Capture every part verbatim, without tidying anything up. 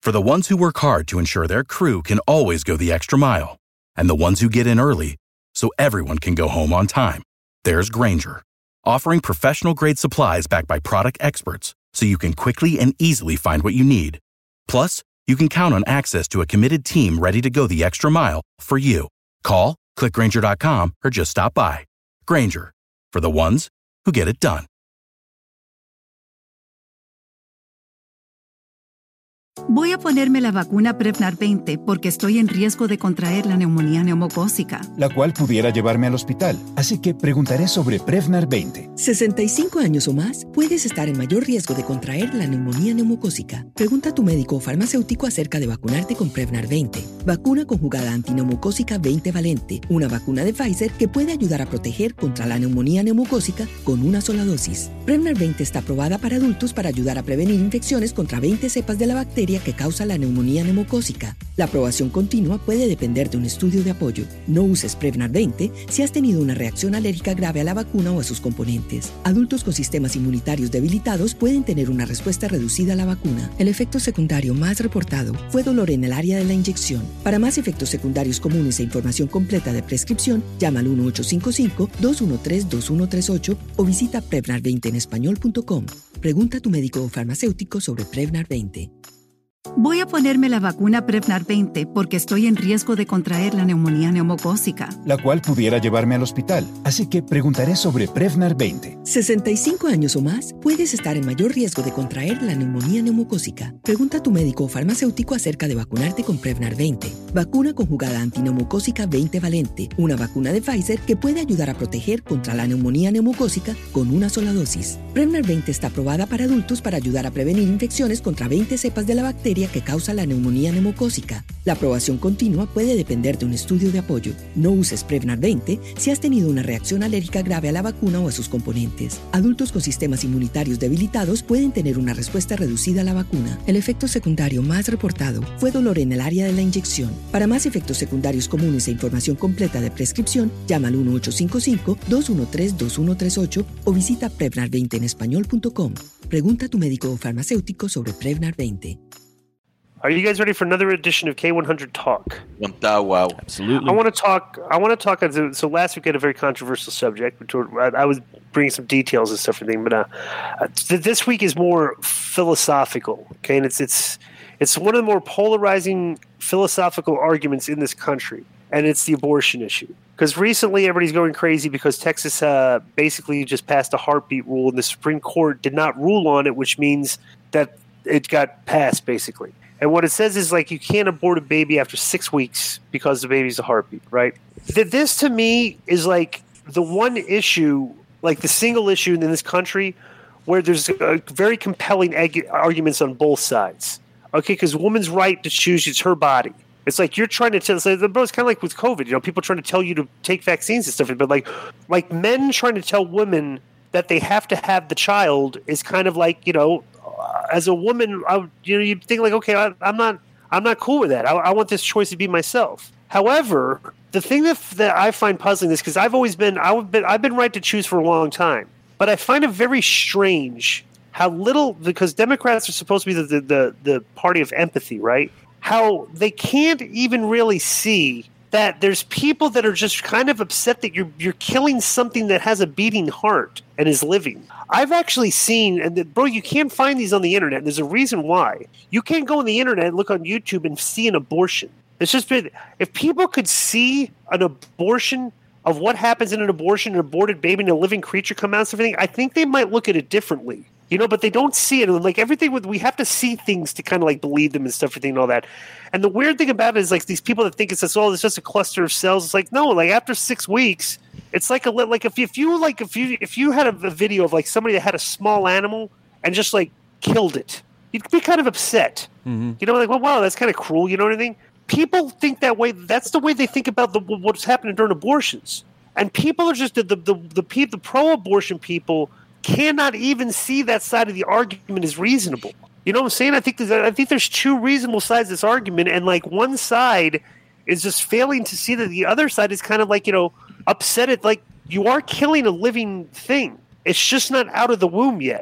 For the ones who work hard to ensure their crew can always go the extra mile, and the ones who get in early so everyone can go home on time, there's Grainger, offering professional-grade supplies backed by product experts so you can quickly and easily find what you need. Plus, you can count on access to a committed team ready to go the extra mile for you. Call, click Grainger dot com, or just stop by. Grainger, for the ones who get it done. Voy a ponerme la vacuna Prevnar veinte porque estoy en riesgo de contraer la neumonía neumocócica, la cual pudiera llevarme al hospital. Así que preguntaré sobre Prevnar veinte. sesenta y cinco años o más, puedes estar en mayor riesgo de contraer la neumonía neumocócica. Pregunta a tu médico o farmacéutico acerca de vacunarte con Prevnar veinte. Vacuna conjugada antineumocócica veinte valente, una vacuna de Pfizer que puede ayudar a proteger contra la neumonía neumocócica con una sola dosis. Prevnar veinte está aprobada para adultos para ayudar a prevenir infecciones contra veinte cepas de la bacteria que causa la neumonía neumocócica. La aprobación continua puede depender de un estudio de apoyo. No uses Prevnar veinte si has tenido una reacción alérgica grave a la vacuna o a sus componentes. Adultos con sistemas inmunitarios debilitados pueden tener una respuesta reducida a la vacuna. El efecto secundario más reportado fue dolor en el área de la inyección. Para más efectos secundarios comunes e información completa de prescripción, llama al uno ocho cinco cinco, dos uno tres, dos uno tres ocho o visita prevnar veinte en español punto com. Pregunta a tu médico o farmacéutico sobre Prevnar veinte. Voy a ponerme la vacuna Prevnar veinte porque estoy en riesgo de contraer la neumonía neumocócica, la cual pudiera llevarme al hospital. Así que preguntaré sobre Prevnar veinte. sesenta y cinco años o más, puedes estar en mayor riesgo de contraer la neumonía neumocócica. Pregunta a tu médico o farmacéutico acerca de vacunarte con Prevnar veinte. Vacuna conjugada antineumocócica veinte valente, una vacuna de Pfizer que puede ayudar a proteger contra la neumonía neumocócica con una sola dosis. Prevnar veinte está aprobada para adultos para ayudar a prevenir infecciones contra veinte cepas de la bacteria que causa la neumonía neumocócica. La aprobación continua puede depender de un estudio de apoyo. No uses Prevnar veinte si has tenido una reacción alérgica grave a la vacuna o a sus componentes. Adultos con sistemas inmunitarios debilitados pueden tener una respuesta reducida a la vacuna. El efecto secundario más reportado fue dolor en el área de la inyección. Para más efectos secundarios comunes e información completa de prescripción, llama al uno ocho cinco cinco, dos uno tres, dos uno tres ocho o visita prevnar veinte en español punto com. Pregunta a tu médico o farmacéutico sobre Prevnar veinte. Are you guys ready for another edition of K one hundred Talk? Oh, wow. Absolutely. I want to talk. I want to talk. So last week we had a very controversial subject. I was bringing some details and stuff and things, but uh, this week is more philosophical. Okay, and it's it's it's one of the more polarizing philosophical arguments in this country, and it's the abortion issue. Because recently everybody's going crazy because Texas uh, basically just passed a heartbeat rule, and the Supreme Court did not rule on it, which means that it got passed basically. And what it says is, like, you can't abort a baby after six weeks because the baby's a heartbeat, right? This, to me, is, like, the one issue, like, the single issue in this country where there's uh, very compelling ag- arguments on both sides, okay? Because a woman's right to choose, it's her body. It's like you're trying to tell – it's kind of like with COVID, you know, people trying to tell you to take vaccines and stuff. But, like, like men trying to tell women that they have to have the child is kind of like, you know – as a woman, I, you know, you think like, okay, I, I'm not, I'm not cool with that. I, I want this choice to be myself. However, the thing that that I find puzzling is because I've always been, I've been, I've been right to choose for a long time, but I find it very strange how little, because Democrats are supposed to be the the the, the party of empathy, right? How they can't even really see that there's people that are just kind of upset that you're you're killing something that has a beating heart and is living. I've actually seen, and the, bro, you can't find these on the internet. And there's a reason why. You can't go on the internet and look on YouTube and see an abortion. It's just been, if people could see an abortion of what happens in an abortion, an aborted baby and a living creature come out and everything, I think they might look at it differently. You know, but they don't see it. And like everything with, we have to see things to kind of like believe them and stuff, everything and all that. And the weird thing about it is like these people that think it's just, oh, it's just a cluster of cells. It's like, no, like after six weeks, it's like a, like if, if you like, if you, if you had a, a video of like somebody that had a small animal and just like killed it, you'd be kind of upset. Mm-hmm. You know, like, well, wow, that's kind of cruel. You know what I mean? People think that way. That's the way they think about the, what's happening during abortions. And people are just the, the, the, the, the, the pro-abortion people cannot even see that side of the argument as reasonable. You know what I'm saying? I think there's, I think there's two reasonable sides of this argument, and like one side is just failing to see that the other side is kind of like, you know, upset at like you are killing a living thing. It's just not out of the womb yet.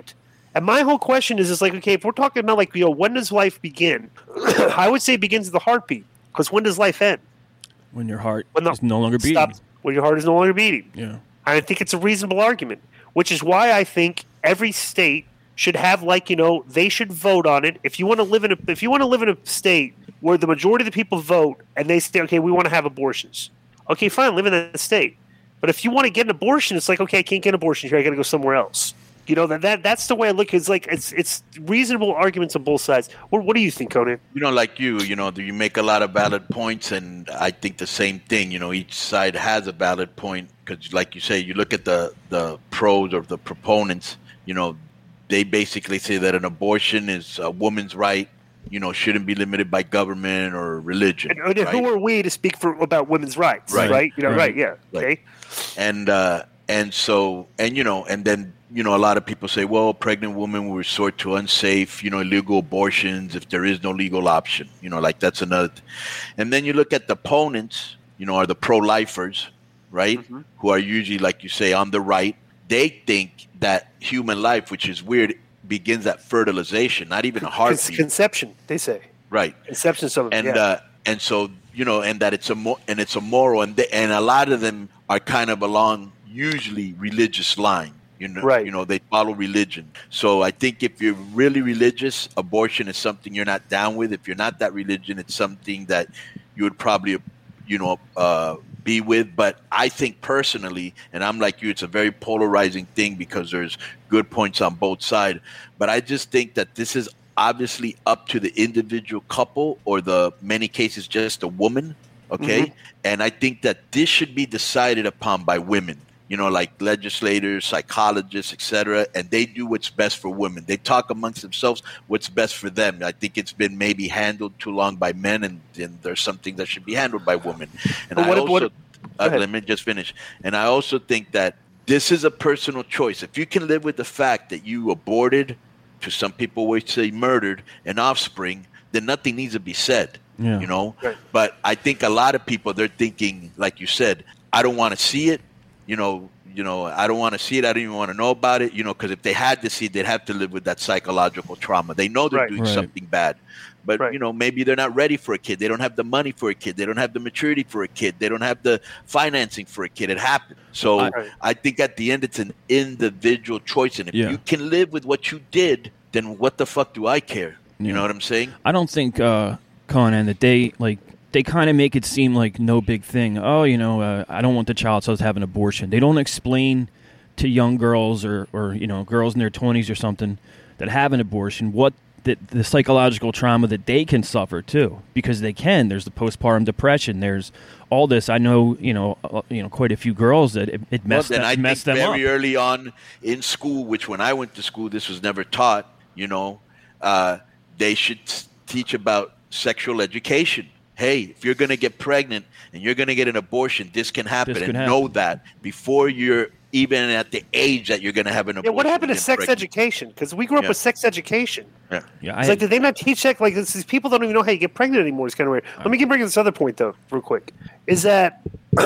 And my whole question is, is like, okay, if we're talking about like, you know, when does life begin? I would say it begins with the heartbeat. Because when does life end? When your heart when the, is no longer beating. Stops, when your heart is no longer beating. Yeah. I think it's a reasonable argument, which is why I think every state should have, like, you know, they should vote on it. If you want to live in a, if you want to live in a state where the majority of the people vote and they say, okay, we want to have abortions. Okay, fine, live in that state. But if you want to get an abortion, it's like, okay, I can't get an abortion here. I got to go somewhere else. You know, that, that that's the way I look. It's like it's it's reasonable arguments on both sides. What what do you think, Conan? You know, like you, you know, you make a lot of valid points, and I think the same thing. You know, each side has a valid point because, like you say, you look at the the pros or the proponents. You know, they basically say that an abortion is a woman's right. You know, shouldn't be limited by government or religion. And, and right? who are we to speak for about women's rights? Right. Right. You know. Right. right yeah. Right. Okay. And uh, and so and you know and then. You know, a lot of people say, well, pregnant women will resort to unsafe, you know, illegal abortions if there is no legal option. You know, like that's another. Th- and then you look at the opponents, you know, are the pro-lifers, right, mm-hmm. who are usually, like you say, on the right. They think that human life, which is weird, begins at fertilization, not even a heartbeat. Conception, they say. Right. Conception, some and yeah. uh, and so you know, and that it's a mo- and it's immoral, and they, and a lot of them are kind of along usually religious line. You know, right. you know, they follow religion. So I think if you're really religious, abortion is something you're not down with. If you're not that religion, it's something that you would probably, you know, uh, be with. But I think personally, and I'm like you, it's a very polarizing thing because there's good points on both sides. But I just think that this is obviously up to the individual couple or the many cases just a woman. Okay. Mm-hmm. And I think that this should be decided upon by women. You know, like legislators, psychologists, et cetera, and they do what's best for women. They talk amongst themselves what's best for them. I think it's been maybe handled too long by men, and, and there's something that should be handled by women. And but I what, also, what, uh, let me just finish. And I also think that this is a personal choice. If you can live with the fact that you aborted, to some people would say murdered, an offspring, then nothing needs to be said. Yeah. You know, right. But I think a lot of people, they're thinking, like you said, I don't want to see it. You know, you know, I don't want to see it. I don't even want to know about it. You know, because if they had to see it, they'd have to live with that psychological trauma. They know they're right. doing right. something bad, but right. you know, maybe they're not ready for a kid. They don't have the money for a kid. They don't have the maturity for a kid. They don't have the financing for a kid. It happened. So right. I think at the end, it's an individual choice, and if yeah. you can live with what you did, then what the fuck do I care? You yeah. know what I'm saying? I don't think, uh, Conan, that they like. They kind of make it seem like no big thing. Oh, you know, uh, I don't want the child so to have an abortion. They don't explain to young girls or, or you know, girls in their twenties or something that have an abortion what the, the psychological trauma that they can suffer too, because they can. There's the postpartum depression. There's all this. I know, you know, uh, you know, quite a few girls that it, it messed, well, then that, I messed think them very up. early on in school, which when I went to school, this was never taught. You know, uh, they should teach about sexual education. Hey, if you're going to get pregnant and you're going to get an abortion, this can happen. This and happen. Know that before you're even at the age that you're going to have an abortion. Yeah, what happened to sex pregnant. education? Because we grew up yeah. with sex education. Yeah, yeah. It's I, like, did they not teach that? Like, these people don't even know how you get pregnant anymore. It's kind of weird. I, Let me bring this other point, though, real quick. Is that,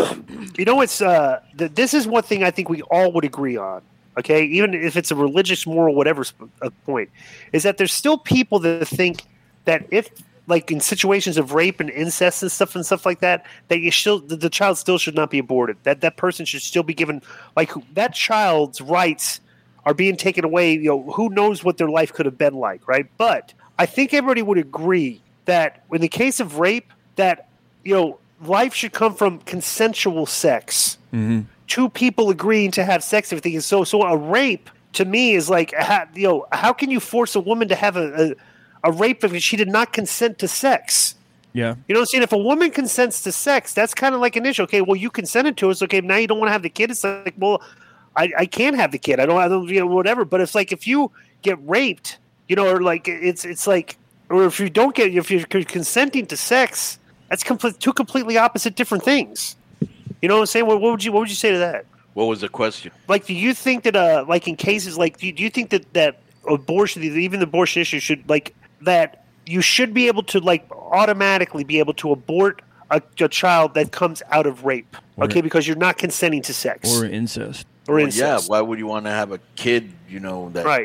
you know, it's uh, the, this is one thing I think we all would agree on. Okay, even if it's a religious, moral, whatever point, is that there's still people that think that if, like in situations of rape and incest and stuff and stuff like that, that you still the, the child still should not be aborted. That that person should still be given, like, that child's rights are being taken away. You know, who knows what their life could have been like, right? But I think everybody would agree that in the case of rape, that, you know, life should come from consensual sex. Mm-hmm. Two people agreeing to have sex, everything is so. So a rape to me is like, you know, how can you force a woman to have a, a A rape if she did not consent to sex? Yeah. You know what I'm saying? If a woman consents to sex, that's kind of like an issue. Okay, well, you consented to it. So, okay, now you don't want to have the kid. It's like, well, I, I can't have the kid. I don't, I don't, you know, whatever. But it's like if you get raped, you know, or like it's it's like, or if you don't get, if you're consenting to sex, that's complete, two completely opposite different things. You know what I'm saying? What, what would you What would you say to that? What was the question? Like, do you think that, uh, like in cases like, do you, do you think that that abortion, even the abortion issue, should like that you should be able to like automatically be able to abort a, a child that comes out of rape, or, okay, because you're not consenting to sex or incest or well, incest. Yeah, why would you want to have a kid? You know that right.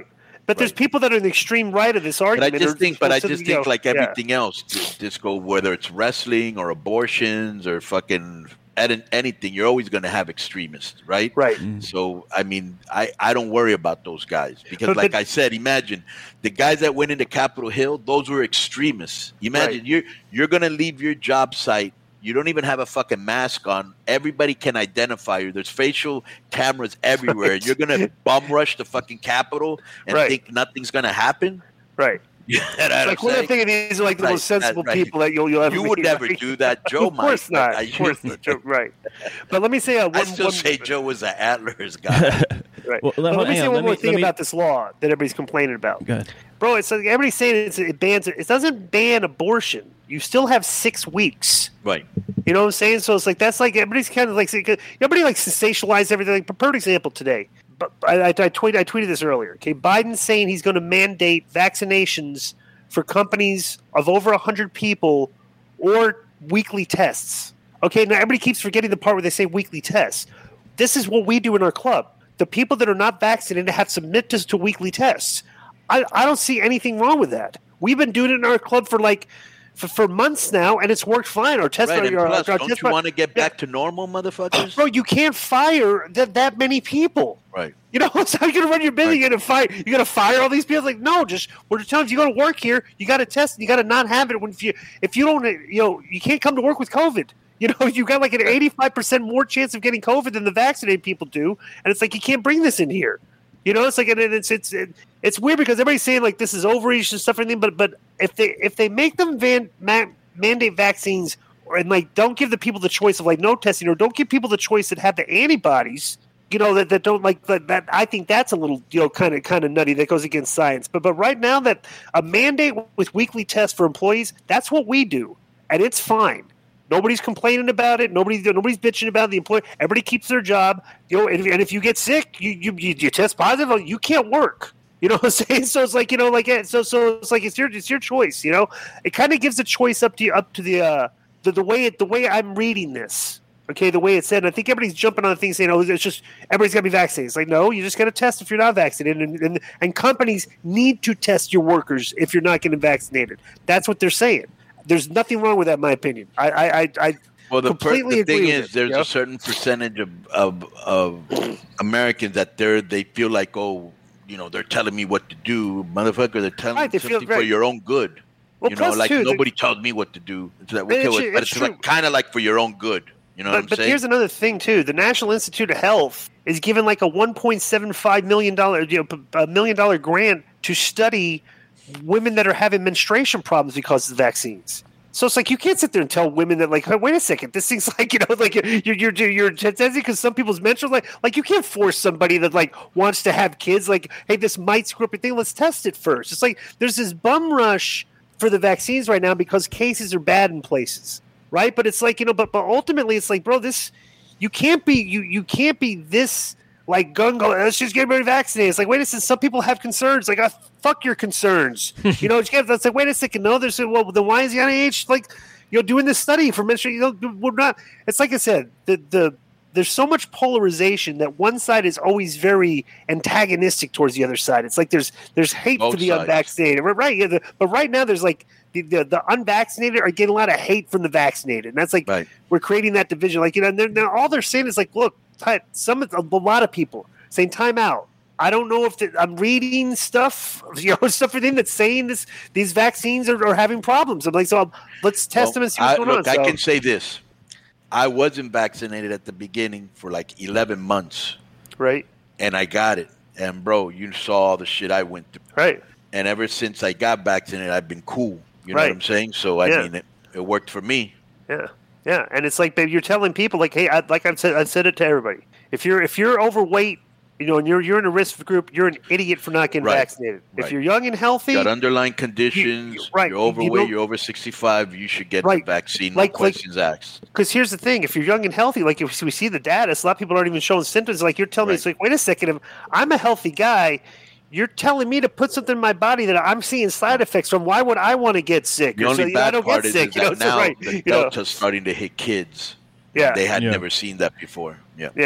But there's Right. people that are in the extreme right of this But I argument. just or- think, but or I something, just you think know, like yeah. everything else, just, just go whether it's wrestling or abortions or fucking any- anything, you're always going to have extremists, right? Right. So I mean, I I don't worry about those guys because, But- like but- I said, imagine the guys that went into Capitol Hill; those were extremists. Imagine Right. you're you're going to leave your job site. You don't even have a fucking mask on. Everybody can identify you. There's facial cameras everywhere. Right. You're gonna bum rush the fucking Capitol and Right. think nothing's gonna happen. Right. You know what I'm Like, we're not saying? thinking these are like the Right, most sensible that- right. people that you'll, you'll ever You would meet, never right? do that, Joe. Of course might, not. but I- Of course not. Joe, right. But let me say uh, one, I still one, say Joe was an Antlers guy. right. Well, But let- let me hang say on, one let more me- thing let me- about this law that everybody's complaining about. Go ahead. Bro, it's like everybody's saying it's, it bans it. It doesn't ban abortion. You still have six weeks. Right. You know what I'm saying? So it's like that's like everybody's kind of like everybody like sensationalized everything. Like, perfect example today. But I, I, I tweeted I tweeted this earlier. Okay, Biden's saying he's going to mandate vaccinations for companies of over one hundred people or weekly tests. Okay, now everybody keeps forgetting the part where they say weekly tests. This is what we do in our club. The people that are not vaccinated have to submit to, to weekly tests. I, I don't see anything wrong with that. We've been doing it in our club for like for, for months now, and it's worked fine. Our test, Right. And our, plus, our don't test you want to get Yeah. back to normal, motherfuckers? Bro, you can't fire that that many people. Right. You know, so you're gonna run your business. Right. You're gonna fire. You're gonna fire all these people. Like, no, just we're just telling you, you go to work here. You got to test. You got to not have it. When if you if you don't, you know, you can't come to work with COVID. You know, you got like an eighty-five percent more chance of getting COVID than the vaccinated people do, and it's like you can't bring this in here. You know, it's like and it's it's it, it's weird because everybody's saying like this is overreach and stuff and everything, but but if they if they make them van, man, mandate vaccines or, and like don't give the people the choice of like no testing or don't give people the choice that have the antibodies, you know, that, that don't like that, that I think that's a little, you know, kind of kind of nutty that goes against science. But but right now that a mandate with weekly tests for employees, that's what we do, and it's fine. Nobody's complaining about it. Nobody's nobody's bitching about it. The employee. Everybody keeps their job. You know, and, and if you get sick, you, you you you test positive, you can't work. You know what I'm saying? So it's like you know, like so so it's like it's your it's your choice. You know, it kind of gives a choice up to you, up to the uh the, the way it the way I'm reading this. Okay, the way it's said. And I think everybody's jumping on things saying, "Oh, it's just everybody's got to be vaccinated." It's like, no, you just got to test if you're not vaccinated, and, and and companies need to test your workers if you're not getting vaccinated. That's what they're saying. There's nothing wrong with that, in my opinion. I, I, I, I Well, the, per- completely the agree thing with is, it, there's you know? a certain percentage of, of of Americans that they're they feel like, oh, you know, they're telling me what to do, motherfucker. They're telling Right, me they feel something for right. your own good. Well, you know, plus, like too, nobody tells me what to do. It's like, okay, It's- well, but it's it's like true. kind of like for your own good. You know what But, I'm but saying? here's another thing too: the National Institute of Health is given like a one point seven five million dollar, you know, a million dollar grant to study women that are having menstruation problems because of the vaccines. So it's like you can't sit there and tell women that like, hey, wait a second, this thing's like you know like you're you're you're testing because some people's menstrual like like you can't force somebody that like wants to have kids like, hey, this might screw up your thing. Let's test it first. It's like there's this bum rush for the vaccines right now because cases are bad in places. Right, but it's like you know, but but ultimately, it's like, bro, this you can't be you you can't be this like gung ho. Let's just get everybody vaccinated. It's like, wait a second, some people have concerns. Like, oh, fuck your concerns. You know, it's like, wait a second, no, there's well, then why is the N I H like you know doing this study for menstruation? You know, we're not. It's like I said, the the there's so much polarization that one side is always very antagonistic towards the other side. It's like there's there's hate Both for the sides. unvaccinated, right? Yeah, the, but right now there's like. The, the, the unvaccinated are getting a lot of hate from the vaccinated, and that's like Right. we're creating that division. Like you know, and they're, they're, all they're saying is like, look, ti- some a lot of people saying time out. I don't know if the, I'm reading stuff, you know, stuff for them that's saying this. These vaccines are, are having problems. I'm like, so I'll, let's test Well, them and see what's I, going look, on. I So- can say this: I wasn't vaccinated at the beginning for like eleven months, right, and I got it. And bro, you saw all the shit I went through. right, And ever since I got vaccinated, I've been cool. You know Right. what I'm saying? So I Yeah. mean, it, it worked for me. yeah, yeah. And it's like, babe, you're telling people like, hey, I, like I've said, I've said it to everybody. If you're if you're overweight, you know, and you're you're in a risk group, you're an idiot for not getting Right. vaccinated. If Right. you're young and healthy, Got underlying conditions. right, You're you overweight. don't- You're over sixty-five. You should get Right. the vaccine. Like- no like- questions asked. because here's the thing: if you're young and healthy, like if we see the data, so a lot of people aren't even showing symptoms. Like you're telling me, Right. it's like, wait a second, if I'm a healthy guy, you're telling me to put something in my body that I'm seeing side effects from. Why would I want to get sick? The Or so, only you know, I bad don't part get is, sick. is you know, that so, now right, the you know. Delta's starting to hit kids. Yeah. They had Yeah. never seen that before. Yeah. Yeah,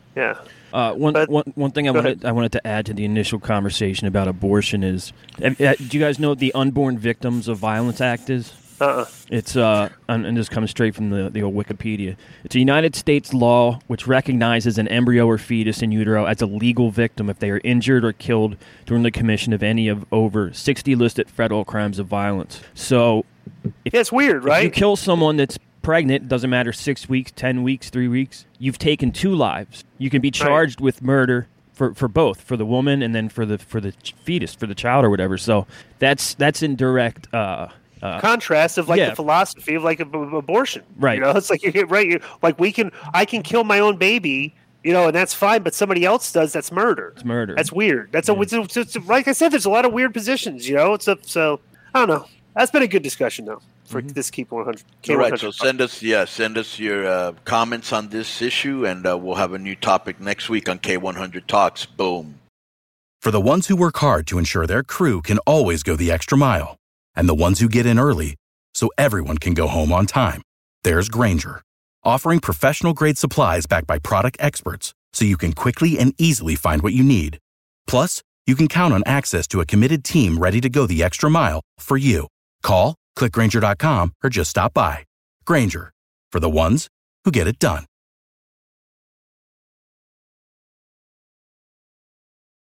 Yeah. Uh, one, But- one, one thing I Go wanted I wanted to add to the initial conversation about abortion is, uh, do you guys know what the Unborn Victims of Violence Act is? Uh-uh. It's uh, and, and this comes straight from the, the old Wikipedia. It's a United States law which recognizes an embryo or fetus in utero as a legal victim if they are injured or killed during the commission of any of over sixty listed federal crimes of violence. So, if, Yeah, it's weird, if right? you kill someone that's pregnant, doesn't matter six weeks, ten weeks, three weeks, you've taken two lives. You can be charged right. with murder for, for both, for the woman and then for the for the fetus, for the child or whatever. So that's that's in direct. Uh, Uh, contrast of like yeah. the philosophy of like a, a, abortion, right? You know, it's like you're right. You're, like we can, I can kill my own baby, you know, and that's fine. But somebody else does, that's murder. It's murder. That's weird. That's yeah. a, it's, a, it's a, like I said, there's a lot of weird positions. You know, it's a so I don't know. That's been a good discussion though for mm-hmm. this Keep one hundred. All right, so send us yeah, send us your uh, comments on this issue, and uh, we'll have a new topic next week on K one hundred Talks. Boom. For the ones who work hard to ensure their crew can always go the extra mile, and the ones who get in early so everyone can go home on time, there's Grainger, offering professional-grade supplies backed by product experts so you can quickly and easily find what you need. Plus, you can count on access to a committed team ready to go the extra mile for you. Call, click Grainger dot com, or just stop by. Grainger, for the ones who get it done.